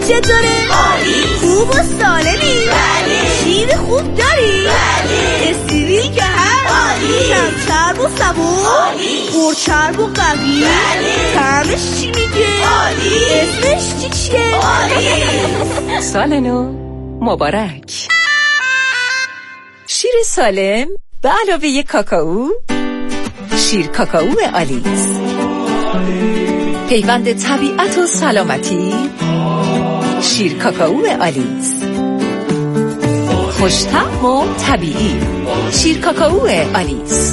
چطوره؟ خوب و سالمی؟ شیر خوب داری؟ استریل که هست؟ کم چرب و سبون؟ پر چرب و قوی؟ طعمش چی میگه؟ اسمش چیه؟ سال نو مبارک. شیر سالم به علاوه کاکائو، شیر کاکائو آلیس، پیوند طبیعت و سلامتی. شیر کاکائو آلیس، خوش‌طعم و طبیعی. شیر کاکائو آلیس.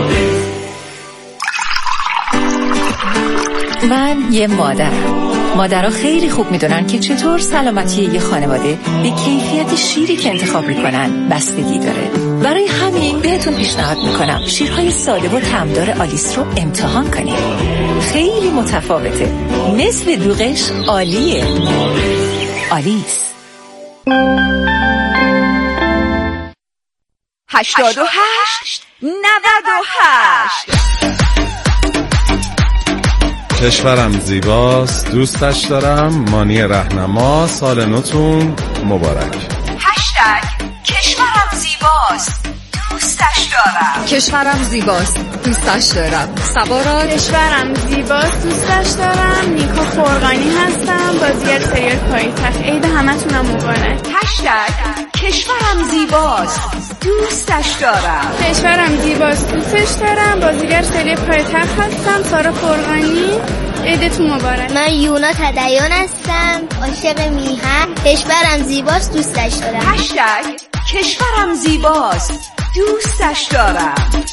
من یه مادرها خیلی خوب میدونن که چطور سلامتی یه خانواده به کیفیت شیری که انتخاب میکنن بستگی داره. برای همین بهتون پیشنهاد میکنم شیرهای ساده و طعمدار آلیس رو امتحان کنید. خیلی متفاوته، نصف دوغش عالیه. آلیس. 88 98. کشورم زیباست، دوستش دارم. مانی رهنما. سال نوتون مبارک. کشورم زیباست، دوستش دارم. کشورم زیباست، دوستش دارم. سبارا. کشورم زیباست، دوستش دارم. نیکا فرقانی هستم، بازیگر سریال پایتخت. عید همتونم مبارک. کشورم زیباست، دوستش دارم. کشورم زیباست، دوستش دارم. بازیگر سریال پایتخت هستم، سارا فرقانی. عیدتون مبارک. من یونا تدیان هستم، عاشق میهن. کشورم زیباست، دوستش دارم. کشورم زیباست، دوستش دارم.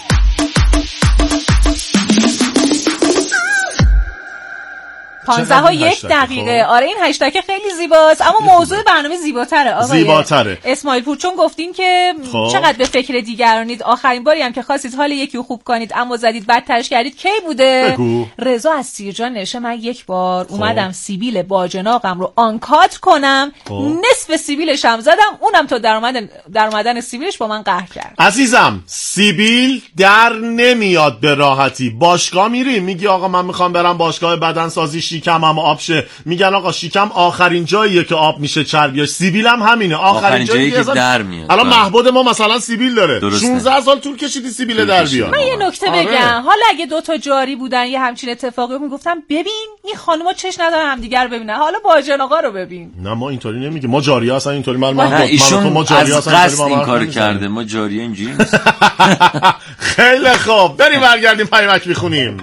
15:01. آره این هشتگ خیلی زیباست، اما موضوع برنامه زیباتره. زیباتره. اسماعیل پور، چون گفتین که چقدر به فکر دیگرانید. آخرین باری هم که خواستید حال یکی رو خوب کنید اما زدید بدترش کردید کی بوده؟ بگو. رضا از سیرجان نشه من یک بار اومدم سیبیل باجناقم رو آنکات کنم، نصف سیبیلش هم زدم، اونم تا در اومدن سیبیلش با من قهر کرد. عزیزم سیبیل در نمیاد به راحتی. باشگاه میری میگی آقا من میخوام برم باشگاه بدنسازی، شیکم هم آب شه، میگن آقا شیکم آخرین جاییه که آب میشه چربیاش. سیبیل هم همینه، آخرین جایی که در میاد. الان محبود ما مثلا سیبیل داره، 16 سال طول کشیدی سیبیل در بیاد. من یه نکته بگم، حالا اگه دوتا جاری بودن یه همچین اتفاقی میگفتم ببین این خانوما چش ندارن همدیگه رو ببینن، حالا باجن آقا رو ببین. نه ما اینطوری نمیگیم، ما جاری هستن اینطوری. من ما جاری هستن این کارو کرده، ما جاری اینجوری نیست. خیلی خوب بریم برگردیم پیامک میخونیم.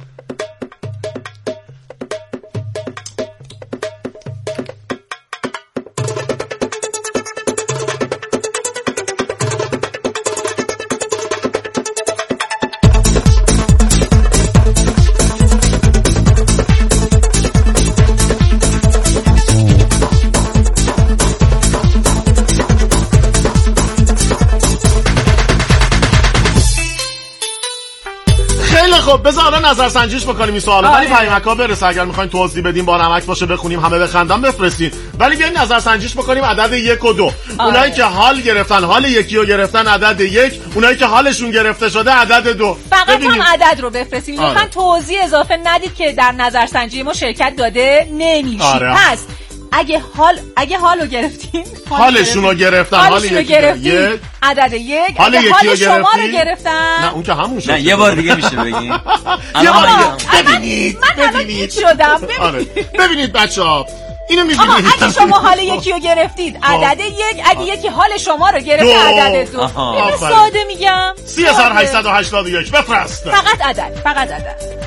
خب بذار نظرسنجیش بکنیم این سوالو، ولی پیامک‌ها برسه. اگر می‌خواید توضیح بدیم با نمک باشه بخونیم همه بخندن بفرستین، ولی بیاین نظرسنجیش بکنیم عدد 1 و 2. اونایی که حال گرفتن حال یکی رو گرفتن عدد 1، اونایی که حالشون گرفته شده عدد 2. فقط هم عدد رو بفرستین، لطفاً توضیح اضافه ندید که در نظرسنجی ما شرکت داده نمیشید. پس اگه حالو گرفتین، حالشون رو گرفتن، حالشون رو گرفتین عدد 1. حال شما رو گرفتن، نه اون که همون شد. نه یه بار دیگه میشه بگین. یه بار دیگه ببینید شدم. ببینید بچه‌ها اینو می‌بینید. اگه شما حال یکی رو گرفتید عدد 1، اگه یکی حال شما رو گرفته عدد 2. اینو ساده میگم. 3881 بفرست. فقط عدد.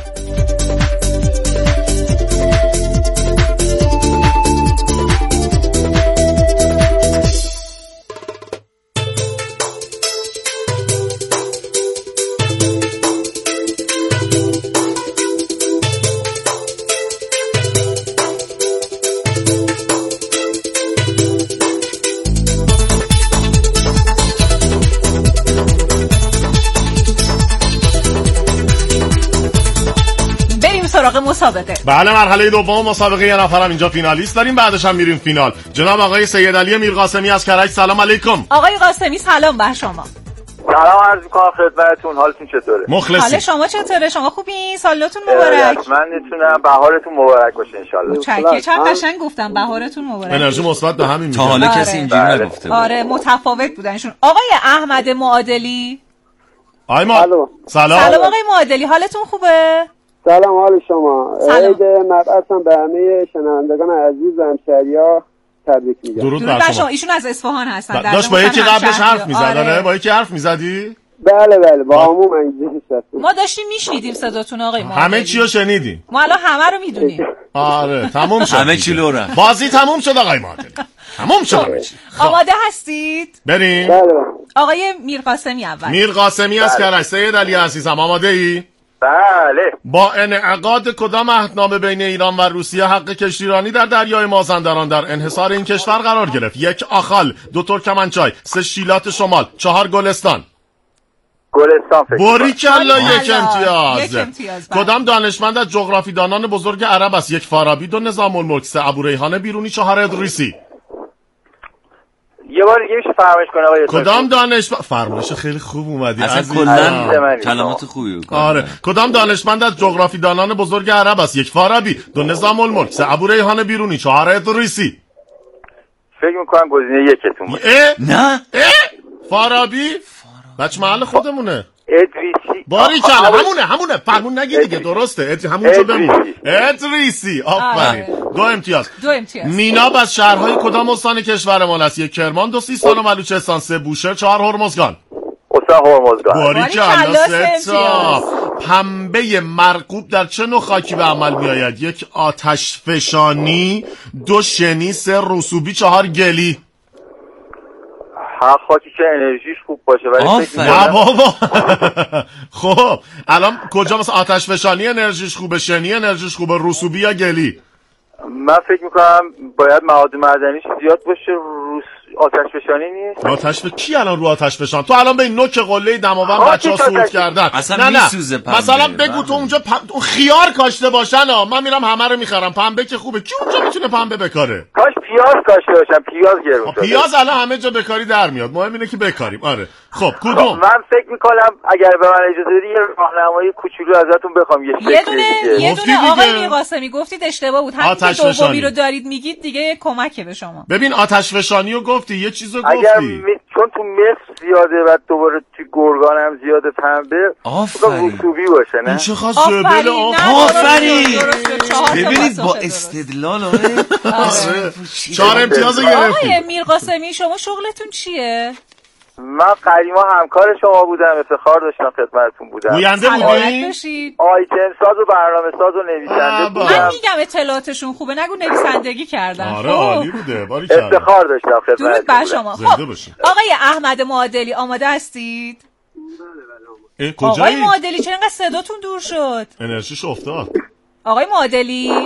مسابقه. بله مرحله دوم مسابقه یه نفرم اینجا فینالیست داریم، بعدش هم میریم فینال. جناب آقای سید علی میرقاسمی از کرج، سلام علیکم. آقای قاسمی سلام بر شما. سلام عرض می‌کنم خدمتتون. حالتون چطوره؟ حال شما چطوره؟ شما خوبین؟ سالتون مبارک. من میتونم بهارتون مبارک باشه ان شاءالله. چکه چند قشنگ گفتم بهارتون مبارک. انرژی مثبت به همین میگه. تا حالا کسی اینجوری نگفته بود. آره متفاوت بودنشون. آقای احمد معادلی. سلام آقای معادلی، حالتون خوبه؟ سلام، حال شما؟ عید مبعثم به همه شنوندگان عزیز و همشهری‌ها تبریک میگم. درود بر شما. ایشون از اصفهان هستن. داشت با یکی قبلش حرف می‌زدن. با یکی حرف می‌زدی؟ بله با عموم انگلیسی هستم. ما داشتیم میشنیدیم صداتون آقای معادلی. همه چی رو شنیدیم. ما الان همه رو میدونیم. آره تموم شد. همه چی لورا. بازی تموم شد آقای معادلی. تموم شد همه چی. آماده هستید؟ بریم. بله. آقای میرقاسمی اول. میرقاسمی از کرج. سید علی عزیزم آماده ای؟ بله. با انعقاد کدام عهدنامه بین ایران و روسیه حق کشتیرانی در دریای مازندران در انحصار این کشور قرار گرفت؟ 1 آخال، 2 ترکمنچای، 3 شیلات شمال، 4 گلستان. گلستان فکر باریکلا یک امتیاز. کدام دانشمند از جغرافیدانان بزرگ عرب است؟ 1 فارابی، 2 نظام الملک، 3 ابوریحان بیرونی، 4 ادریسی. یه بار دیگه میشه فرمایش کنه آقای کدام فرمایش خیلی خوب اومدی اصلا کلا کلمات خوبی بود. آره. کدام دانشمند از جغرافیدانان بزرگ عرب است؟ 1 فارابی، 2 نظام الملک، 3 ابوریحان بیرونی، 4 ادریسی. فکر میکنم گزینه یکتون بود. نه فارابی بچه محل خودمونه. ادریسی. باریکلا همونه فرمون نگی دیگه. درسته همونجا بمون. ادریسی. آفرین. 2 امتیاز. میناب از شهرهای کدام استان کشور ما است؟ 1 کرمان، 2 سیستان و بلوچستان، 3 بوشهر، 4 هرمزگان. استان هرمزگان. باریکلا 3 تا. پنبه مرغوب در چه نوع خاکی به عمل می آید؟ 1 آتش فشانی، 2 شنی، 3 رسوبی، 4 گلی. خاکی که انرژیش خوب باشه ولی نه بابا. خب الان کجا مثلا آتش فشانی انرژیش خوبه، شنی انرژیش خوبه، رسوبی یا گلی؟ من فکر میکنم باید مواد معدنیش زیاد باشه. آتش فشانی نیست. آتش کی الان رو آتش فشان؟ تو الان به این نوک قله دماوند بچه‌ها صعود کردن. اصلا میسوزه پنبه. مثلا بگو تو اونجا خیار کاشته باشن من میرم همه رو میخرم. پنبه که خوبه. کی اونجا میتونه پنبه بکاره؟ کاش پیاز کاشته باشن. پیاز گرون شده. پیاز الان همه جا بکاری در میاد. مهم اینه که بکاریم. آره. خب کدوم؟ من فکر میکنم اگر به من اجازه بدید یه راهنمایی کوچولو ازتون بخوام. یه دونه آقای میرقاسمی گفتید اشتباه بود. همین که دومی رو دارید میگید دیگه کمک به شما. ببین آتش فشانی رو گفتی، یه چیزو گفتی. چون تو مصر زیاده و دوباره تو گرگان هم زیاده پنبه. رسوبی باشه نه؟ این چه خاص جبل آفرین. ببینید با استدلال 4 امتیاز گرفتید. آقای میرقاسمی شما شغلتون چیه؟ من قدیما همکار شما بودم. افتخار داشتم خدمتتون بودم. گوینده بودی؟ آیتم ساز و برنامه ساز و نویسنده بودم. من میگم اطلاعاتشون خوبه نگو نویسندگی کردن. آره عالی بوده. باریکلا. افتخار داشتم خدمتتون. درود بر شما. خب آقای احمد معادلی آماده هستید؟ آقای معادلی چرا انقدر صداتون دور شد؟ انرژیش افتاد. آقای معادلی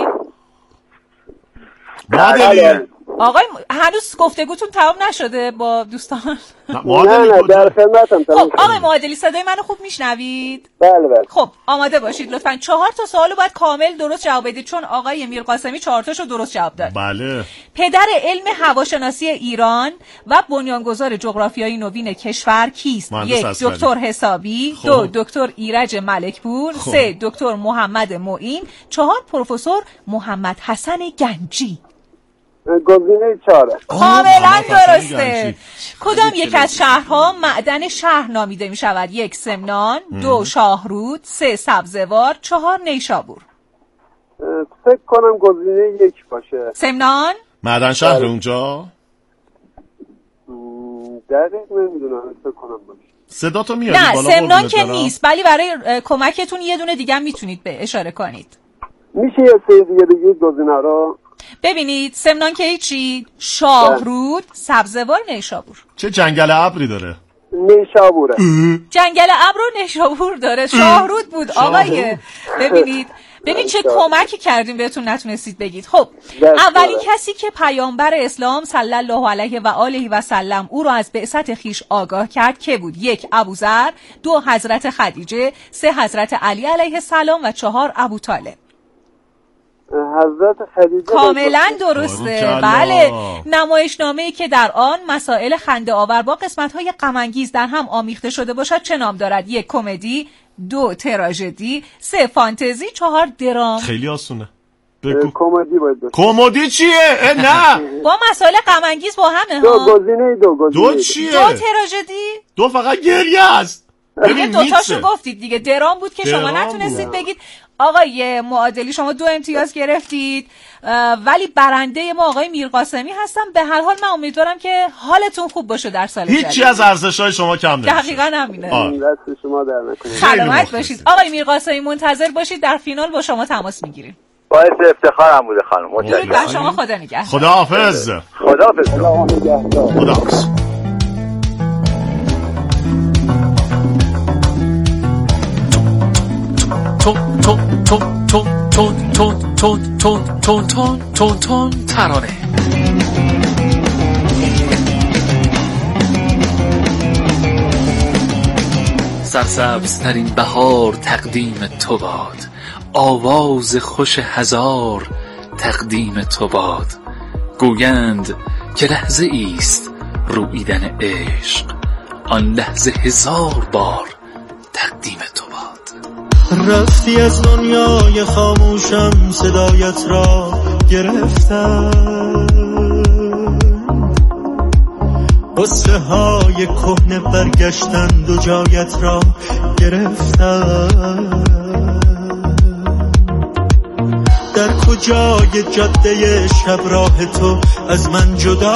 آقای هنوز گفتگوتون تمام نشده با دوستان؟ نه در خدمتم. خب آقای معادلی صدای منو خوب میشنوید؟ بله. خب آماده باشید لطفاً. 4 تا سوالو باید کامل درست جواب بدید چون آقای میرقاسمی 4 تاشو درست جواب داد. بله. پدر علم هواشناسی ایران و بنیانگذار جغرافیای نوین کشور کیست؟ 1 دکتر حسابی، 2 دکتر ایرج ملکپور، 3 دکتر محمد معین، 4 پروفسور محمد حسن گنجی. گزینه 4 کاملا درسته. کدام یک از شهرها معدن شهر نامیده می شود؟ 1 سمنان، 2 شاهرود، 3 سبزوار، 4 نیشابور. فکر کنم گزینه 1 باشه. سمنان معدن شهر اونجا؟ دقیق نمیدونم. فکر کنم باشه. صدا تو میاد نه سمنان که نیست ولی برای کمکتون یه دونه دیگه میتونید به اشاره کنید. میشه یه سری دیگه گزینه رو ببینید؟ سمنان که هیچی، شاهرود، سبزوار، نیشابور. چه جنگل ابری داره؟ نیشابوره. جنگل ابر و نیشابور داره. شاهرود بود آقای. ببین چه کمکی کردیم بهتون نتونستید بگید. خب اولین کسی که پیامبر اسلام صلی الله علیه و آله و سلم او را از بعثت خیش آگاه کرد که بود؟ 1 ابوذر، 2 حضرت خدیجه، 3 حضرت علی علیه السلام و 4 ابوطالب. حضرت خدیجه. کاملا درسته. بله، نمایشنامه‌ای که در آن مسائل خنده آور با قسمت‌های غم انگیز در هم آمیخته شده باشد چه نام دارد؟ 1 کمدی، 2 تراژدی، 3 فانتزی، 4 درام. خیلی آسونه. کمدی باید باشه. کمدی چیه؟ نه با مسائل غم انگیز با همه ها. دو چیه؟ 2 تراژدی، 2 فقط گریه است. ببین دوتاشو گفتید دیگه. درام بود که شما نتونستید بگید. آقای معادلی شما 2 امتیاز گرفتید، ولی برنده ما آقای میرقاسمی هستن. به هر حال من امیدوارم که حالتون خوب باشه در سال جدید. هیچی از ارزش‌های شما کم نمیشه. دقیقاً همینه. دست شما در نکنه. سلامت باشید آقای میرقاسمی. منتظر باشید، در فینال با شما تماس میگیریم. باعث افتخارم بوده خانم. متشکرم. شما خدا نگهدار. خداحافظ. خداحافظ. خداحافظ. تون ترانه. سرسبزترین بهار تقدیم تو باد، آواز خوش هزار تقدیم تو باد. گویند که لحظه ایست رویدن عشق، آن لحظه 1000 بار تقدیم تو باد. رفتی از دنیای خاموشم، صدایت را گرفتم، قصه های کهنه برگشتند و جایت را گرفتم. در کجای جاده شب راه تو از من جدا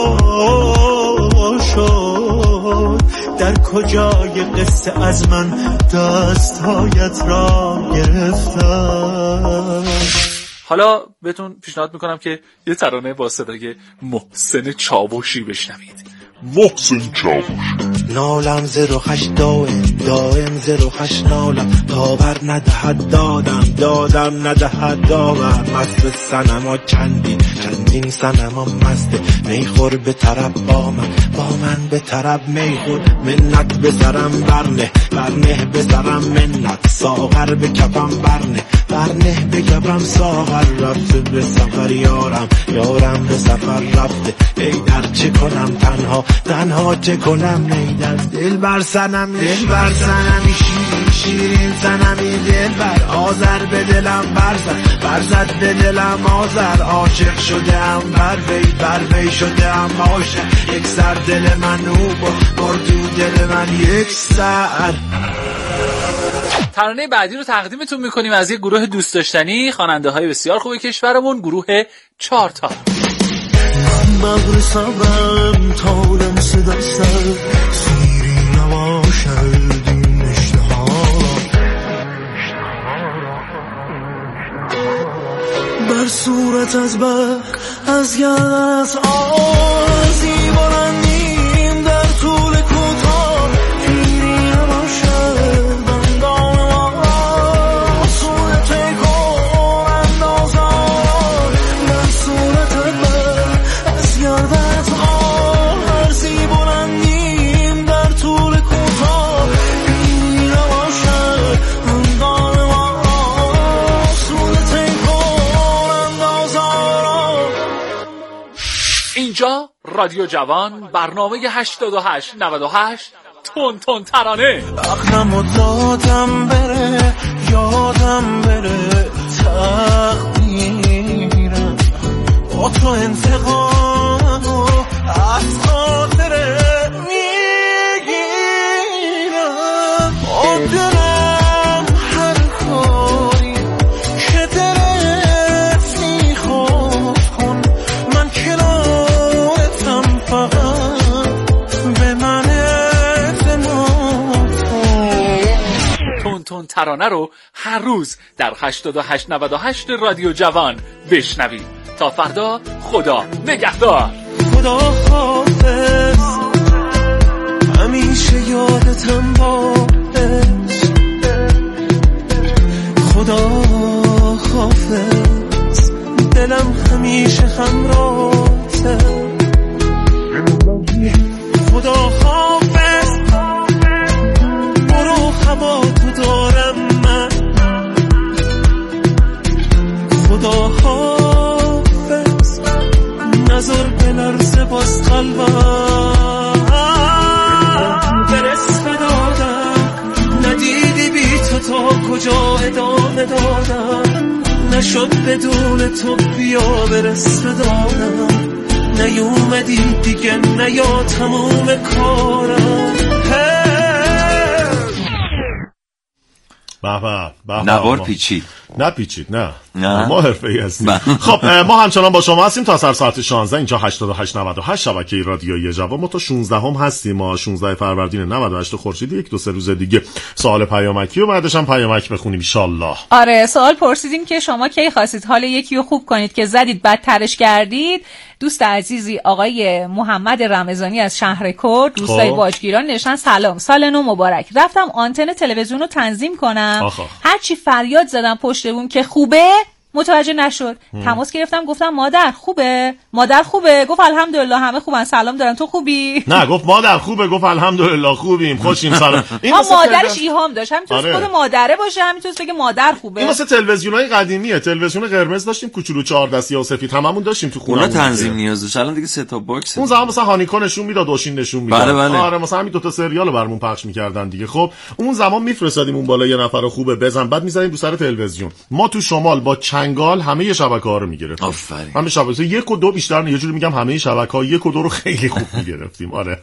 شد، در کجای قصه از من دستهایت را گرفتم. حالا بهتون پیشنهاد میکنم که یه ترانه با صدای محسن چاوشی بشنوید. محسن چاوش. نالم 08 دائم 08 نالم، داور ندهد دادم ندهد داور. مست سنما چندین سنما مسته، میخور به طرب با من به طرب میخور. منت به سرم برنه به سرم منت، ساغر به کفم برنه به کفم ساغر. رفته به سفر یارم به سفر رفته، ای در چه کنم تنها چه کنم. نیدر دل بر سنمی شیرین سنمی دل بر آذر به دلم برزد به دلم آذر. عاشق شده ام بر وی شده ام عاشق، یک سر دل من او بردو دل من یک سر. ترانه بعدی رو تقدیمتون میکنیم از یک گروه دوست داشتنی، خواننده های بسیار خوب کشورمون، گروه 4 تا. ببر صبرم تالم صدا سر، سیری نباشد این اشتها بر صورت از بر از گرد آزی بلندیم در طول کوتاه. پیری نباشد بندان ما صورت کن اندازان، بر صورت بر از گردت آرزی بلندیم در طول کوتاه. پیری نباشد بندان ما صورت کن اندازان. اینجا رادیو جوان، برنامه 88-98 تون ترانه. عقلم و دادم بره یادم بره تقدیرم، با تو انتقام و از خاطره میگیرم. دلم هر کاری که دلت میخواد کن، من کنارتم فقط به من اعتماد کن. تون ترانه رو هر روز در 88-98 رادیو جوان بشنوید. تا فردا، خدا نگهدار. خدا حافظ، همیشه یادتم باش. خدا حافظ، دلم همیشه همراهته. خدا حافظ، برو هوا تو دارم من. خدا حافظ، جا ادامه دادم، نشد بدون تو بیا برس دادم، نیومدی دیگه نیا تموم کارم. نوار پیچید نپیچید نه ما حرفه‌ای هستیم. خب ما همچنان با شما هستیم تا ساعت 16 اینجا 8898 شبکه رادیویی جوان. ما تا 16 هم هستیم. ما 16 فروردین 98 خورشیدی 1-2 روز دیگه سوال پیامکی و بعدش هم پیامک بخونیم ان شاءالله. آره سوال پرسیدیم که شما کی خواستید حال یکی رو خوب کنید که زدید بدترش کردید. دوست عزیزی آقای محمد رمضانی از شهر کرد، دوستای باجگیران نشن سلام سال نو مبارک. رفتم آنتن تلویزیون رو تنظیم کنم، هرچی فریاد زدم پشت بوم که خوبه متوجه نشد. تماس گرفتم گفتم مادر خوبه؟ مادر خوبه؟ گفت الحمدلله همه خوبن سلام دارن. تو خوبی؟ نه گفت مادر خوبه، گفت الحمدلله خوبیم خوشیم سلام. این مادرش ایهام داشت، همینطور خود مادره باشه، همینطور بگه مادر خوبه. این واسه تلویزیونای قدیمیه. تلویزیون قرمز داشتیم کوچولو 4 دستی و سفید هممون داشتیم تو خونه. اونا تنظیم نیاز داشت. الان دیگه سه تا باکس. اون زمان مثلا هانیکا نشون میداد، دوشین نشون میداد. بله. آره مثلا همین 2 تا سریال برامون پخش میکردن دیگه. خب اون زمان میفرستادیم اون بالا یه نفر خوبه بزن، بعد میذاریم رو سر تلویزیون. ما تو شمال با چنگال همه شبکه‌ها رو می‌گرفتیم. آفرین. همه شبکه‌ها 1 و 2 بیشتر نه، یه جوری میگم همه شبکه‌ها 1 و 2 رو خیلی خوب می‌گرفتیم. آره.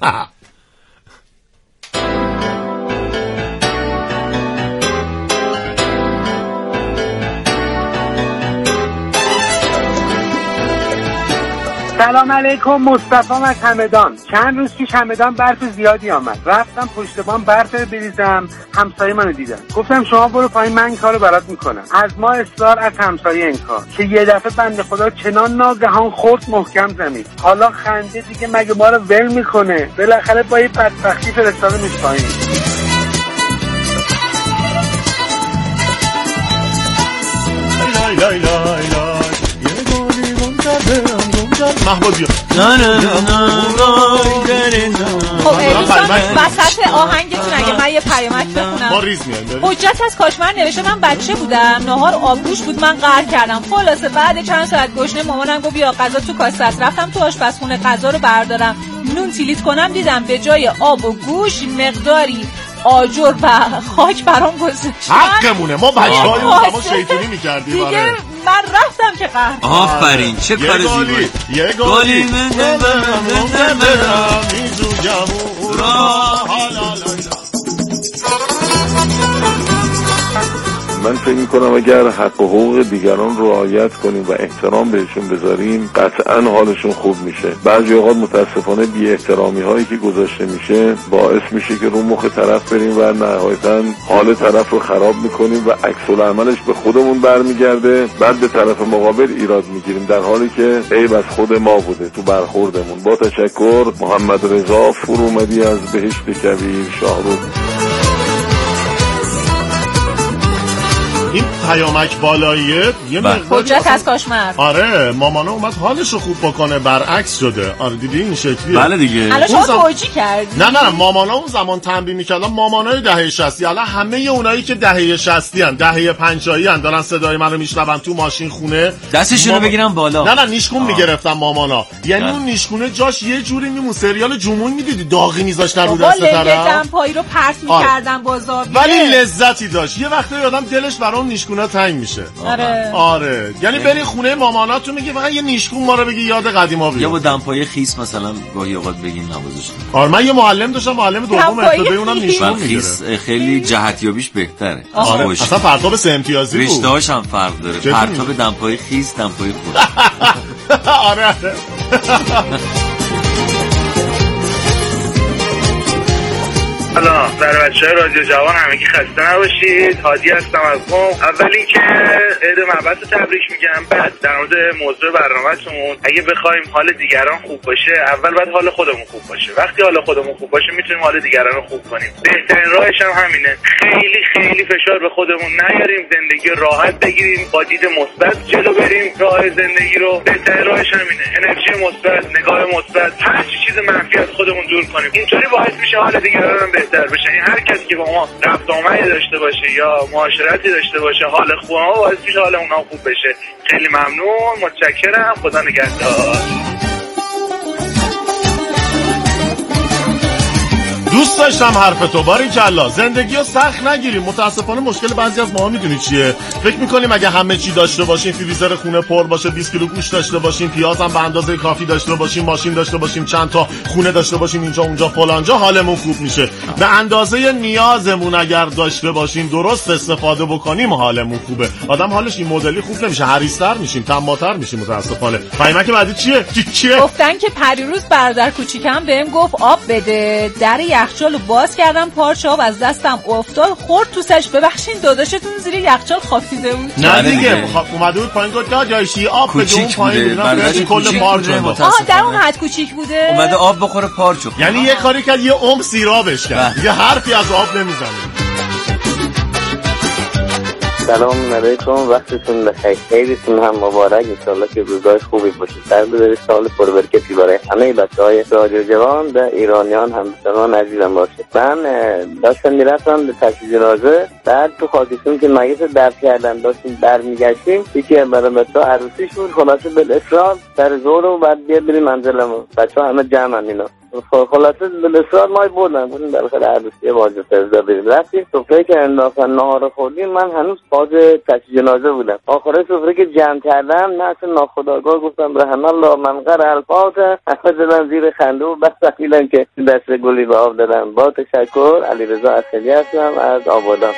سلام علیکم، مصطفی از همدان. چند روز پیش همدان برف زیادی آمد، رفتم پشت بام برف بریزم، همسایه منو دیدم، گفتم شما برو پایین من این کارو برات میکنم. از ما اصرار از همسایه این کار که یه دفعه بنده خدا چنان ناگهان خورد محکم زمین. حالا خنده دیگه مگه ما رو ول میکنه؟ بالاخره با یه بدبختی فرستاده میش پایین. لای محبوبی خب وسط آهنگتون اگه من یه پیامک بخونم. ما ریز میایم. حجت از کاشمر نوشته من بچه بودم، نهار آبگوش بود من قهر کردم. خلاصه بعد چند ساعت گشنه مامانم گفت بیا غذا تو کاسه است. رفتم تو آشپزخونه غذا رو بردارم نون تیلیت کنم، دیدم به جای آب و گوش مقداری آجر و خاک برام گذاشت. حقمونه، ما بچه‌های اون زمان شیطونی می‌کردیم. دیگه من رفتم که قهر. آفرین چه کار زیبایی. یه گلی من فکر میکنم اگر حق و حقوق دیگران رو رعایت کنیم و احترام بهشون بذاریم قطعا حالشون خوب میشه. بعضی اوقات متاسفانه بی احترامی هایی که گذاشته میشه باعث میشه که رو مخ طرف بریم و نهایتا حال طرف رو خراب میکنیم و عکس العملش به خودمون برمیگرده، بعد به طرف مقابل ایراد میگیریم در حالی که عیب از خود ما بوده تو برخوردمون. با تشکر، محمد رضا فرومدی از بهشت کویر شاهرود. این پیامک بالاییه یه مقدار حجت از کاشمر. آره مامانا اومد حالش رو خوب بکنه، برعکس شده. آره دیدی این شکلیه. بله دیگه. الان شما توجیه کردی. نه مامانا اون زمان تنبیه می‌کردن، مامانای دهه 60 الان همه اونایی که دهه 60 ان دهه 50 ان دارن صدای منو میشنون تو ماشین خونه دستشون رو بگیرن بالا. نه نیشکون میگرفتن مامانا. یعنی اون نیشکونه جاش یه جوری میمون. سریال جمون میدیدی داغی میذاشتن رو دست طرف، دمپایی رو پرت می‌کردن با زاویه، ولی لذتی داشت. یه وقتی آدم دلش برام نیشکونا تنگ میشه. آره یعنی بری خونه ماماناتون میگه فقط یه نیشکون ما رو بگی یاد قدیما بیاد. یا با دمپایی خیس مثلا گاهی اوقات بگیم نوازش. آره من یه معلم داشتم، معلم دوم ابتدایی، اونم نیشکون خیس خیلی جهتیابیش بهتره. آره اصلا پرتاب 3 امتیازی بود. رشته‌هاش هم فرق داره. پرتاب دمپایی خیس، دمپایی خود. آره سلام در بچه‌های رادیو جوان، همگی خسته نباشید. هادی هستم از قم. اول اینکه عید مبعث رو تبریک میگم. بعد در مورد موضوع برنامه‌تون، اگه بخوایم حال دیگران خوب باشه اول باید حال خودمون خوب باشه. وقتی حال خودمون خوب باشه میتونیم حال دیگران رو خوب کنیم. بهترین راهش هم همینه. خیلی فشار به خودمون نیاریم، زندگی راحت بگیریم، با دید مثبت جلو بریم. راه زندگی رو بهترین راهش همینه. انرژی مثبت، نگاه مثبت، هر چیز منفی از خودمون دور کنیم. اینطوری باعث میشه حال دیگران هم بهتر بشه. یعنی هر کسی که با ما رفت آمدی داشته باشه یا معاشرتی داشته باشه حال خوب ما باعث میشه حال اونها خوب بشه. خیلی ممنون، متشکرم، خدا نگهدار. دوست داشتم حرف تو، باریکلا. زندگی رو سخت نگیریم. متاسفانه مشکل بعضی از ما میدونی چیه؟ فکر میکنیم اگه همه چی داشته باشیم، فریزر خونه پر باشه، 20 کیلو گوشت داشته باشیم، پیاز هم به اندازه کافی داشته باشیم، ماشین داشته باشیم، چند تا خونه داشته باشیم اینجا اونجا فلانجا، حالمون خوب میشه. به اندازه نیازمون اگر داشته باشیم، درست استفاده بکنیم، حالمون خوبه. آدم حالش این مدلی خوب نمیشه، حریص‌تر میشیم، طماع‌تر میشیم متاسفانه. پیامک بعدی چیه؟ گفتن که پریروز برادر کوچیکم بهم گفت آب بده. در یخچالو باز کردم، پارچه آب از دستم افتاد، خورد تو سرش. ببخشید داداشتون زیر یخچال خوابیده بود. نه دیگه اومده بود پایین گفت داداشی آب بده. اون پایین بود، نه کل پارچه بود. در اون حد کوچیک بوده. اومده آب بخوره پارچه. یعنی یه کاری کرد، یه عمر سیرابش کرد. دیگه حرفی از آب نمیزنه. سلام علیکم، وقتتون بخیر، خیلیتون هم مبارک. انشالله که روزای خوبی باشه. در بذارید سال پربرکتی برای همه بچهای رادیو جوان و ایرانیان هم بسیار عزیزم باشه. من داشتم میرفتم به تشییع جنازه، بعد تو خاکستون که میت دفن کردن داشتیم برمیگشتیم، یکی از بچه‌ها عروسیش بود، خلاصه بالاصرار سر ظهر و بعد بیا بریم منزلمون، بچه‌ها همه جمعن اینا. خلاصه بالاصرار ما بردن بودیم بالاخره عروسی واجد فرزا بریم. رفتیم سفره که انداختن نهار خوردیم، من هنوز فاز تشییع جنازه بودم. آخره سفره که جمع کردم، نه اصلا ناخودآگاه گفتم رحم الله من قرأ الفاتحه، همه زدن زیر خنده و بس فهمیدن که دست گلی به آب دادم. با تشکر، علیرضا اصلی هستم از آبادان.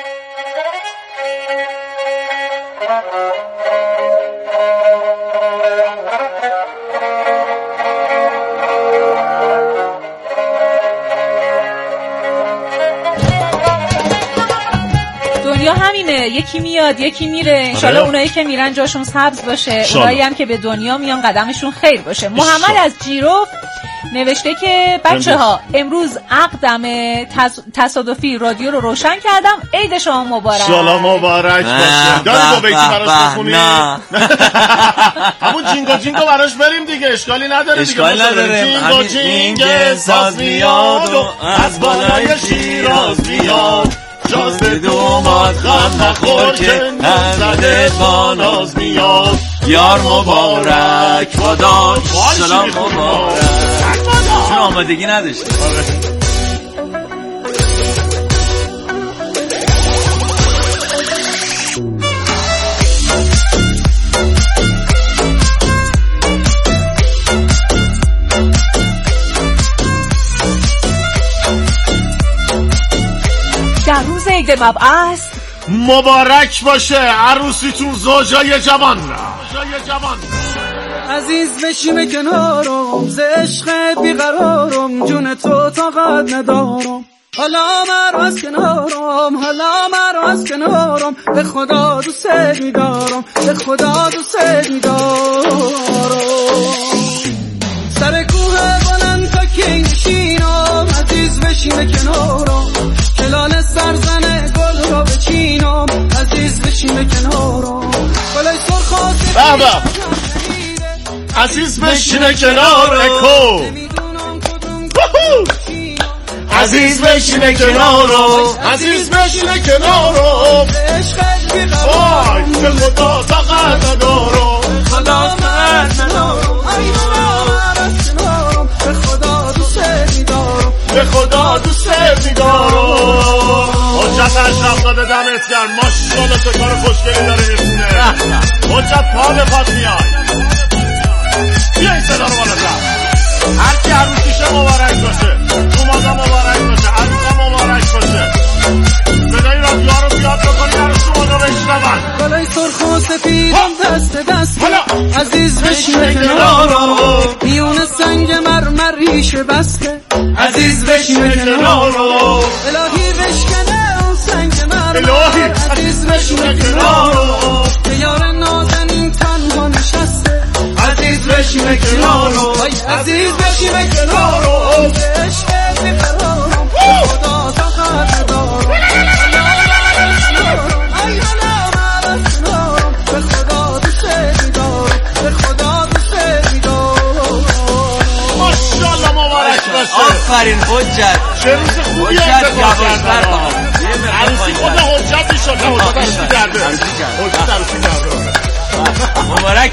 دنیا همینه، یکی میاد یکی میره. انشالله اونایی که میرن جاشون سبز باشه، اونایی هم که به دنیا میان قدمشون خیر باشه. محمد از جیروف نوشته که بچه‌ها امروز عقدم تصادفی رادیو رو روشن کردم، عید شما مبارک. انشالله مبارک باشه. داری با بیتی براش بخونی؟ همون جینگو براش بریم دیگه، اشکالی نداره. اشکالی نداره. جینگو ساز میاد و از بالای شیراز میاد، جاز به دومات غم نخور که نزده با ناز میاد. یار مبارک باداش، سلام مبارک. چون آمادگی نداشته. در روز عید مبعث مبارک باشه عروسیتون، زوجای جوان. عزیز بشیم کنارم، ز عشق بیقرارم، جون تو طاقت ندارم. حالا مرو از کنارم، به خدا دوست می‌دارم، به خدا دوست می‌دارم. سر کوه بلند تا که نشینم، عزیز بشیم کنارم، کلال سرزنه گل را بچینم، عزیز بشیم کنارم. گلای سرخ عزیز بشینه کنار اکو، عزیز بشینه کنارو، عزیز بشینه کنارو، وای به خدا طاقت ندارم، خدا طاقت ندارم، به خدا دوست می‌دارم، به خدا دوست می‌دارم. حجت اشرف داده دمت گرم، ماشاءالله تو کار خوشگلی داره می‌خونه. حجت پا به پات میای، بیا این صدا رو بالاتر. هرچی عروسیشه مبارک باشه، دومادا مبارک باشه، عروسا مبارک باشه. صدای رادیو رو زیاد بکنی، عروس دومادا بشنون. گلای سرخ و سفیدم دست دست، عزیز بشینه کنارم، میون سنگ مرمر ریشه بسته، عزیز بشینه کنارم. الهی بشکنه اون سنگ مرمر، عزیز بشینه کنارم. که یار نازنین تنها نشسته، عزیز بشینه کنارم، عزیز بشینه کنارم. عشق بیقرارم، خدا طاقت ندارم، به خدا دوست می‌دارم، به خدا دوست می‌دارم. ماشاءالله مبارک باشه. آفرین حجت، چه روز خوبی اتفاق کرد. عروسی خود حجتی شد، حجت عروسی کرده، حجت عروسی کرده. مبارک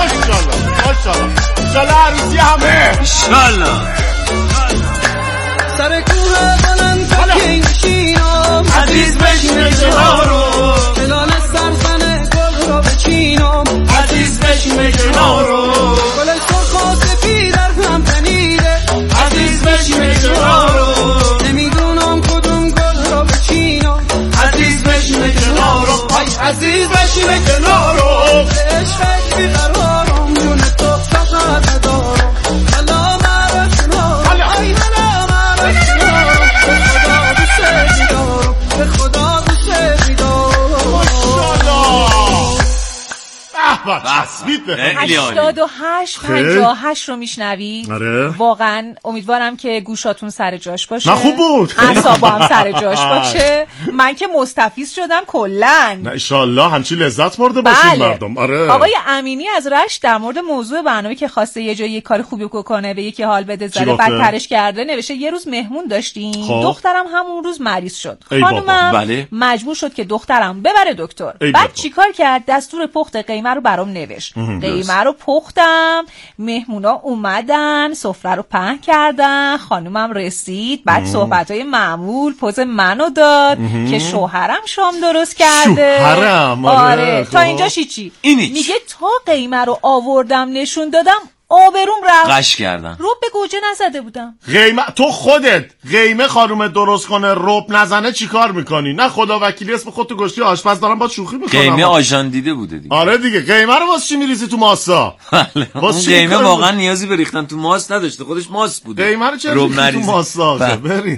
ماشاءالله انشالله عروسی همه، انشالله. سر کوه بلند تکی نشینم عزیز بشین کنارم هلال سرزن گل را بچینم عزیز بشین کنارم گل سرخ و سفید در هم تنیده عزیز بشین کنارم نمیدونم کدوم گل را بچینم عزیز بشین کنارم عزیز بشین کنارم عشقت بیقرارم جون تو فقط ندارم حالا مرسنم ای حالا مرسنم به خدا دوست میدارم 88 رو میشنوی. واقعا امیدوارم که گوشاتون سر جاش باشه. نه خوب بود. اعصابا هم سر جاش باشه. من که مستفیض شدم کلا. نه ان شاء الله همچین لذت برده باشین مردم. آره. آقای امینی از رشت در مورد موضوع برنامه که خواسته یه جایی کار خوبی کنه به یکی حال بده زده بدترش کرده نوشته یه روز مهمون داشتیم. دخترم همون روز مریض شد. خانمم مجبور شد که دخترم ببره دکتر. بعد چیکار کرد؟ دستور پخت قیمه رو برام نوشت. قیمه رو پختم، مهمونا اومدن، سفره رو پهن کردن، خانومم رسید، بعد صحبتای معمول پوز منو داد که شوهرم شام درست کرده. شوهرم آره تا اینجاش چی؟ میگه تا قیمه رو آوردم نشون دادم آبروم رفت. قش کردم. رب به گوجه نزده بودم. قیمه تو خودت قیمه خانومه درست کنه رب نزنه چیکار میکنی؟ نه خدا وکیلی اسم خودتو گشتی آشپز دارم با شوخی میکنم. قیمه آژان دیده بوده دیگه. آره دیگه قیمه رو واسه چی میریزی تو ماسا؟ اون قیمه واقعا نیازی به ریختن تو ماست نداشته، خودش ماست بوده. قیمه رو چرا ریختی تو ماسا؟ بری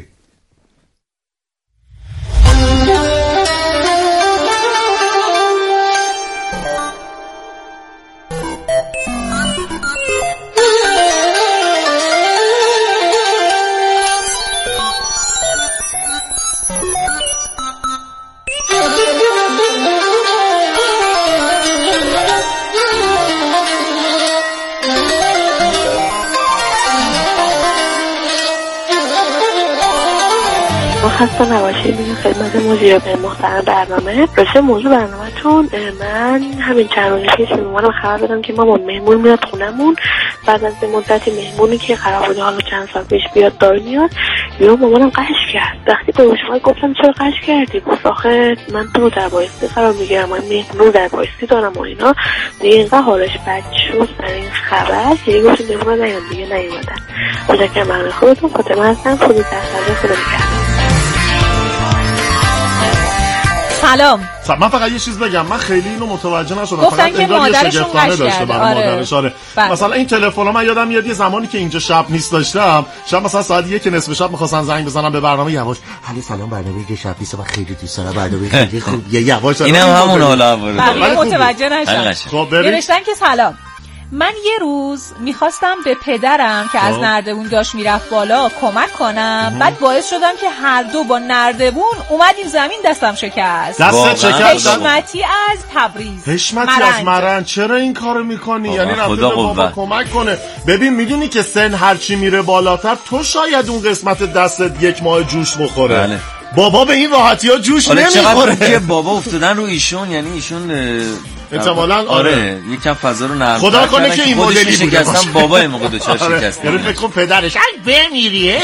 خسته نباشید. میگم خدمت مدیر محترم برنامه. راجع موضوع برنامه‌تون من همین چند روزی پیش به مامانم خبر دادم که مامان مهمون میاد خونمون. بعد از این مدتی مهمونی که قرار بود حالا چند سال پیش بیاد دار میاد. یا مامانم قش کرد. وقتی به شما گفتم چرا قش کردی؟ گفت آخه من تو در بایستی قرار میگیرم، من مهمون در بایستی دارم و اینا. دیگه اینقدر حالش بد شد در این خبر که گفت مهمون نیام دیگه نیومدن. متشکرم برنامه خودتون. فاطمه هستم. خودی تحصیل خودم کردم. سلام. من فقط یه چیز بگم، من خیلی اینو متوجه نشدم. گفتن که مادرشون قش کرده. مادرش آره. مثلا این تلفن من یادم میاد یه زمانی که اینجا شب نیست داشتم، شب مثلا ساعت 1 نصف شب می‌خواستن زنگ بزنم به برنامه یواش. علی سلام، برنامه که شب نیست و خیلی دوست دارم، برنامه خیلی خوب. یواش اینم همون حالا بود. متوجه نشدم. خب نوشتن که سلام، من یه روز میخواستم به پدرم که از نردبون داشت میرفت بالا کمک کنم. بعد باعث شدم که هر دو با نردبون اومدیم زمین، دستم شکست. دست شکست. حشمتی از تبریز. حشمتی از مرند. چرا این کارو میکنی؟ یعنی رفته به بابا کمک کنه. ببین میدونی که سن هرچی میره بالاتر تو شاید اون قسمت دستت 1 ماه جوش بخوره. بله. بابا به این راحتی ها جوش نمیخوره. که بابا افتادن رو ایشون، یعنی ایشون احتمالاً آره یکم فضا رو نرم خدا کنه که این مدلی بوده باشه. بابا این موقع دوچار شکست. یعنی فکر کن پدرش بمیری.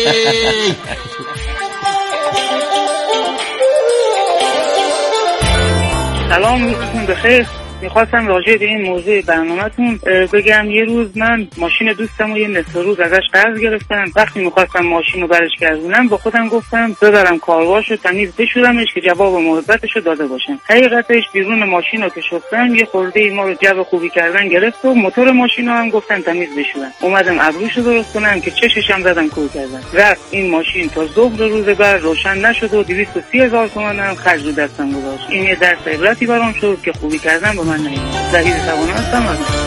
سلام، روزتون بخیر. میخواستم راجع به این موضوع برنامه‌تون بگم. یه روز من ماشین دوستم رو یه نصف روز ازش قرض گرفتم. وقتی میخواستم ماشین رو برش گردونم با خودم گفتم ببرم کارواش رو تمیز بشورمش که جواب محبتش رو داده باشم. حقیقتش بیرون ماشین رو که شستم یه خورده ما رو جو خوبی کردن گرفت و موتور ماشین رو هم گفتم تمیز بشورم. اومدم ابروش رو درست کنم که چششم زدم کور کردن. رفت این ماشین تا ظهر روز بعد روشن نشد و 230,000 تومان هم خرج رو دستم گذاشت. این یه درس عبرتی برام شد که خوبی کردن من نهید. زهیر توانه هستم.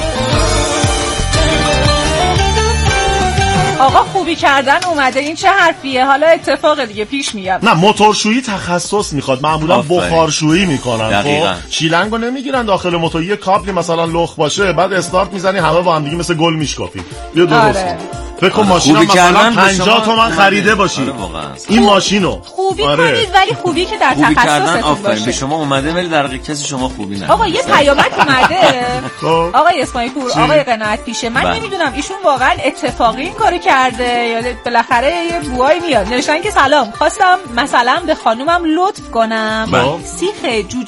آقا خوبی کردن اومده، این چه حرفیه؟ حالا اتفاق دیگه پیش میاد. نه موتورشویی تخصص میخواد، معمولا بخارشویی میکنن. خب شیلنگو نمیگیرن داخل موتور، یه کابلی مثلا لخ باشه بعد استارت میزنی همه با هم دیگه مثل گل میشکافی. بیا درست. فکر کن ماشین مثلا 50 تومن خریده باشی این ماشینو خوبی کنید ولی خوبی که در تخصصتون باشه. به شما اومده ولی در کسی شما خوبی نه. آقا یه پیامک اومده آقای اسماعیل پور، آقای قناعت پیشه، من نمیدونم ایشون واقعا اتفاقی این کارو کرده یا بالاخره یه بوای میاد. نوشتن که سلام، خواستم مثلا به خانومم لطف کنم سیخ جوجه